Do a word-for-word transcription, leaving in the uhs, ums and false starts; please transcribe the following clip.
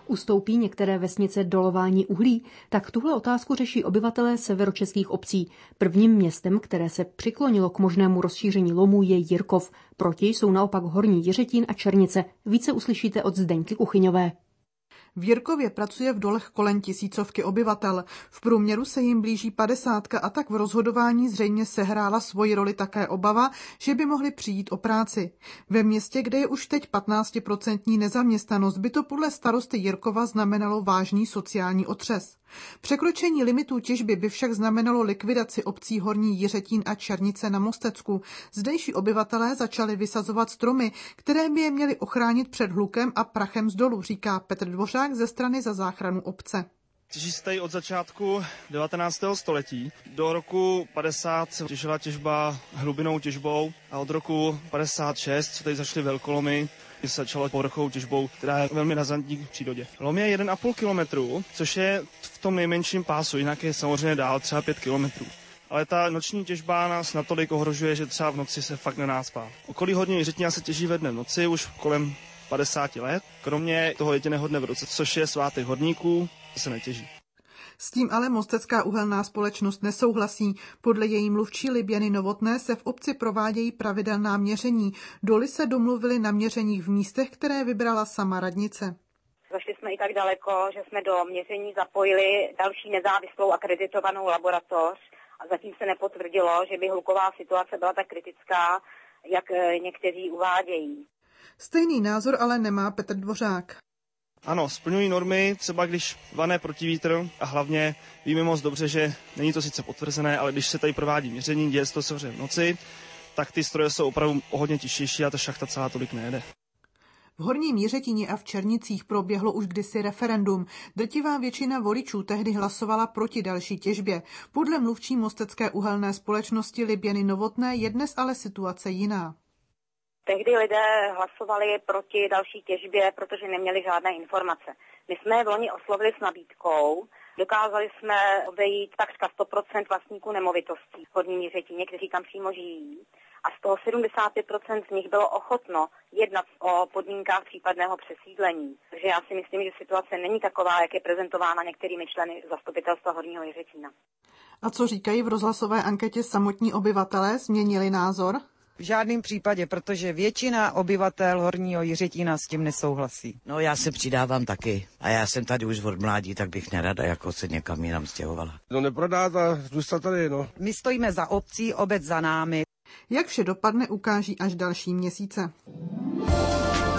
Ustoupí některé vesnice dolování uhlí? Tak tuhle otázku řeší obyvatelé severočeských obcí. Prvním městem, které se přiklonilo k možnému rozšíření lomů, je Jirkov. Proti jsou naopak Horní Jiřetín a Černice. Více uslyšíte od Zdeňky Kuchyňové. V Jirkově pracuje v dolech kolem tisícovky obyvatel. V průměru se jim blíží padesátka a tak v rozhodování zřejmě sehrála svoji roli také obava, že by mohli přijít o práci. Ve městě, kde je už teď patnáctiprocentní nezaměstnanost, by to podle starosty Jirkova znamenalo vážný sociální otřes. Překročení limitů těžby by však znamenalo likvidaci obcí Horní Jiřetín a Černice na Mostecku. Zdejší obyvatelé začali vysazovat stromy, které by je měly ochránit před hlukem a prachem z dolu, říká Petr Dvořák ze strany Za záchranu obce. Těží se tady od začátku devatenáctého století. Do roku padesát se těžila těžba hlubinou těžbou a od roku padesát šest se tady začaly velkolomy, kdy se začalo povrchovou těžbou, která je velmi razantní v přírodě. Lom je jeden a půl kilometru, což je v tom nejmenším pásu, jinak je samozřejmě dál třeba pět kilometrů. Ale ta noční těžba nás natolik ohrožuje, že třeba v noci se fakt nedá spát. Okolí Horního Jiřetína se těží ve dne v noci už kolem padesát let, kromě toho jediného dne v roce, což je svátek horníků, to se netěží. S tím ale Mostecká uhelná společnost nesouhlasí. Podle její mluvčí Liběny Novotné se v obci provádějí pravidelná měření. Doly se domluvily na měřeních v místech, které vybrala sama radnice. Zašli jsme i tak daleko, že jsme do měření zapojili další nezávislou akreditovanou laboratoř a zatím se nepotvrdilo, že by hluková situace byla tak kritická, jak někteří uvádějí. Stejný názor ale nemá Petr Dvořák. Ano, splňují normy, třeba když vane protivítr a hlavně víme moc dobře, že není to sice potvrzené, ale když se tady provádí měření, děje se to samozřejmě v noci, tak ty stroje jsou opravdu o hodně těžší a ta šachta celá tolik nejede. V Horním Jiřetíně a v Černicích proběhlo už kdysi referendum. Drtivá většina voličů tehdy hlasovala proti další těžbě. Podle mluvčí Mostecké uhelné společnosti Liběny Novotné je dnes ale situace jiná. Tehdy lidé hlasovali proti další těžbě, protože neměli žádné informace. My jsme je v loni oslovili s nabídkou, dokázali jsme obejít takřka sto procent vlastníků nemovitostí v Horním Jiřetíně, kteří tam přímo žijí. A z toho sedmdesát pět procent z nich bylo ochotno jednat o podmínkách případného přesídlení. Takže já si myslím, že situace není taková, jak je prezentována některými členy zastupitelstva Horního Jiřetína. A co říkají v rozhlasové anketě samotní obyvatelé? Změnili názor? V žádném případě, protože většina obyvatel Horního Jiřetína s tím nesouhlasí. No já se přidávám taky. A já jsem tady už od mládí, tak bych nerada jako se někam jinam stěhovala. No neprodát a zůstat tady, no. My stojíme za obcí, obec za námi. Jak vše dopadne, ukáží až další měsíce.